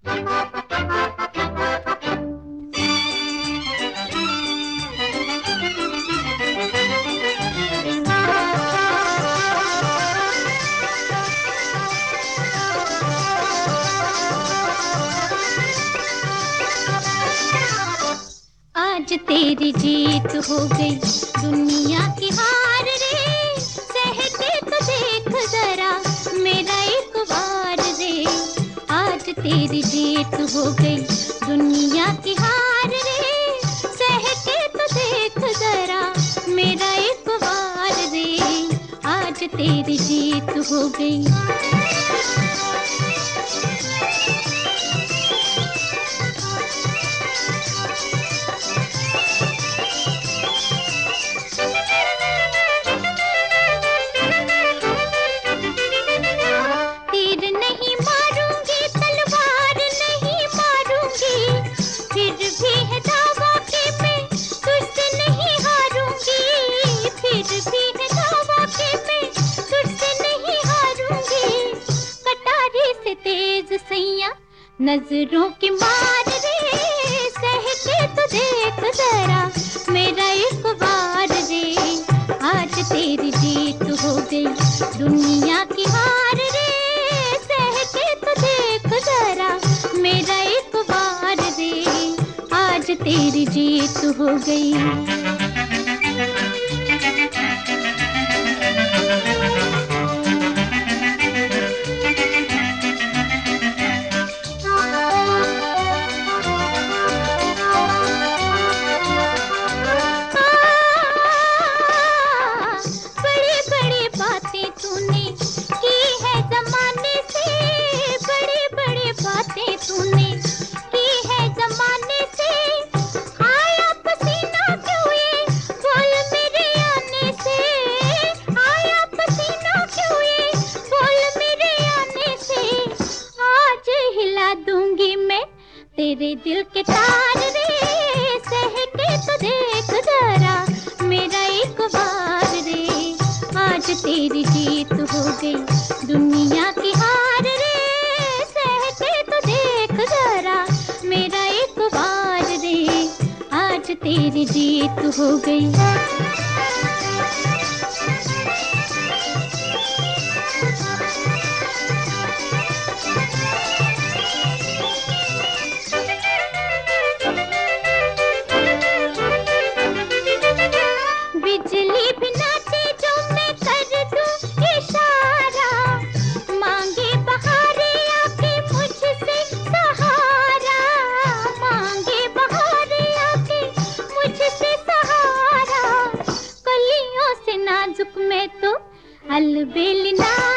आज तेरी जीत हो गई दुनिया की हार रे, सह के तो देख जरा मेरा एक बार रे। आज तेरी जीत हो गई दुनिया की हार रे, सह के तो देख जरा मेरा एक बार रे। आज तेरी जीत हो गई। नजरों की मार रे, सह के तो देख जरा मेरा एक बार रे। आज तेरी जीत हो गई दुनिया की हार रे, सह के तो देख जरा मेरा एक बार रे। आज तेरी जीत हो गई। तेरे दिल के तार रे, सह के तो देख जरा मेरा एक बार रे। आज तेरी जीत हो गई दुनिया की हार रे, सह के तो देख जरा मेरा एक बार रे। आज तेरी जीत हो गई। अलबेली ना